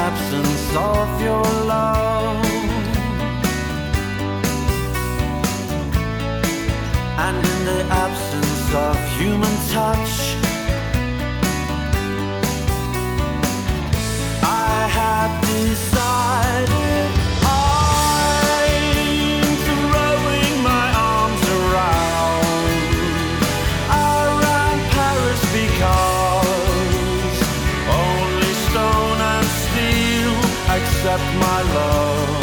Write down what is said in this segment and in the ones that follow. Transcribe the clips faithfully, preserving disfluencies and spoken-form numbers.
absence of your love, and in the absence of human touch, I had decided I'm throwing my arms around around Paris, because only stone and steel accept my love.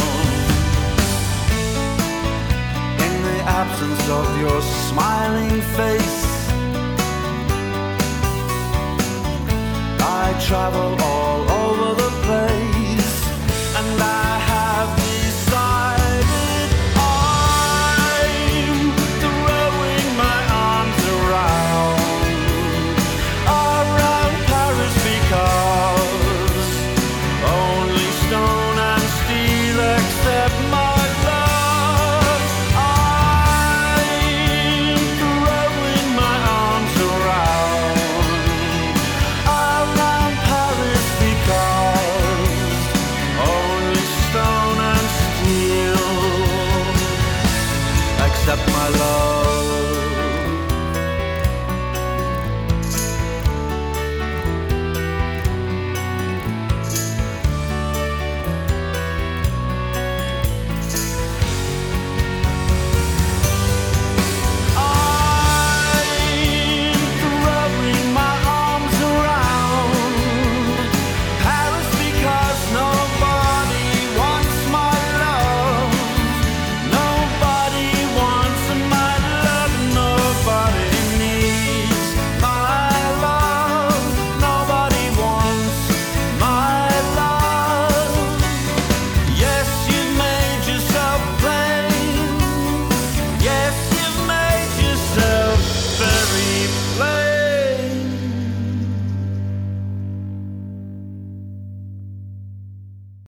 In the absence of your smiling face, I travel